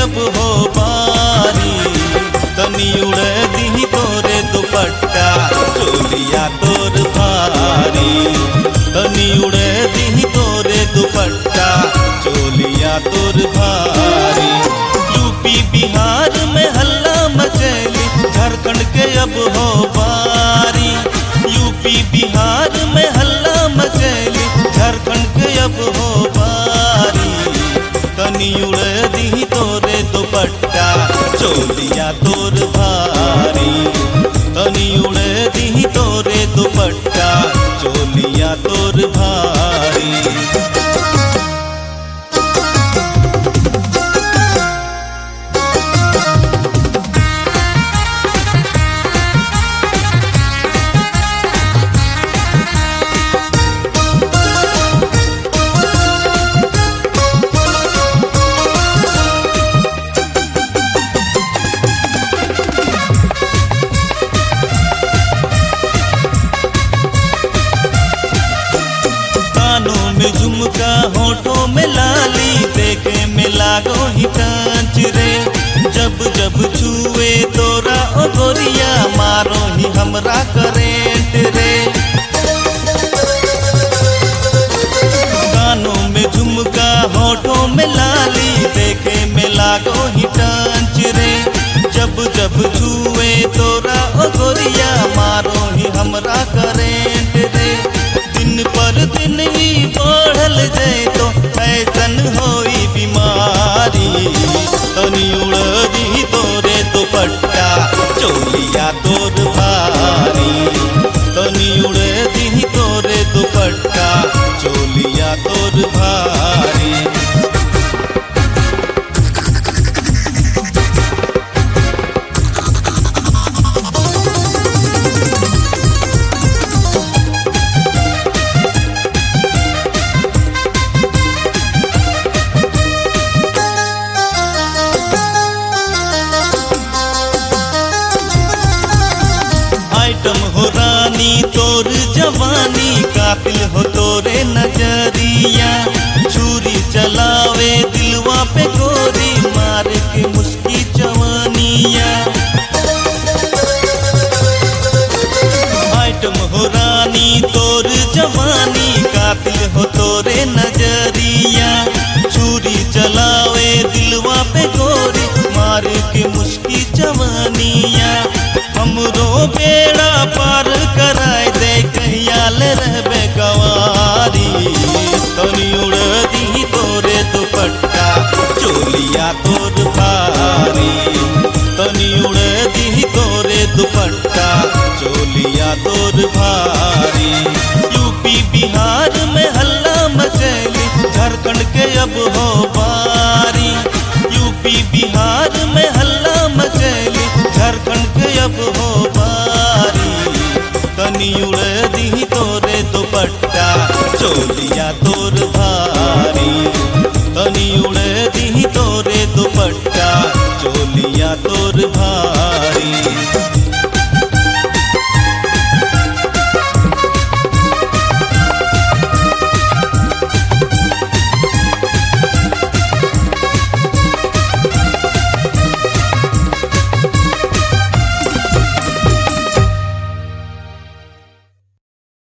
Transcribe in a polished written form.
अब हो बारी, तनी उड़ दी तोरे दुपट्टा चोलिया तोर भारी, तनी उड़ दी तोरे दुपट्टा चोलिया तोर भारी। यूपी बिहार में हल्ला मचैली, झारखंड के अब हो बारी, यूपी बिहार में हल्ला मचैली, झारखंड के अब हो बारी, तनी उड़ दी तोरे दुपट्टा चोलिया तोर भारी, तनी उड़ दी तोरे दुपट्टा चोलिया तोर भारी। झुमका होठों में लाली, देखे में लागो ही कांच रे, जब जब छुए तोरा ओ गोरिया मारो ही हमरा करेंट रे। कानों में झुमका होठों में लाली, देखे में लागो ही कांच रे, जब जब छुए तोरा ओ गोरिया मारो ही हमरा करेंट रे। दिन पर दिन ही बढ़ल जाए तो ऐसन होई बीमारी, तनी उड़ दी तोरे दुपट्टा चोलिया तोर भारी, तनी उड़ दी तोरे दुपट्टा चोलिया तोर भारी। आइटम हो रानी तोर जवानी, कातिल हो तोरे नजरिया, छुरी चलावे दिलवा पे गोरी मार के मुस्की जवानिया। आइटम हो रानी तोर जवानी, कातिल हो तोरे नजरिया, छुरी चलावे दिलवा पे गोरी मार के मुस्की जवानिया। हमरो बेड़ा पार कराए दे कहियाल रहबे गवारी, तनी उड़ दी तोरे दुपट्टा चोलिया तोर भारी, तनी उड़ दी तोरे दुपट्टा चोलिया तोर भारी। यूपी बिहार में हल्ला मचैली, झारखंड के अब हो बारी, यूपी बिहार में हल्ला मचैली, झारखंड के अब हो बारी, तनी उड़ दी तोरे दुपट्टा चोलिया तोर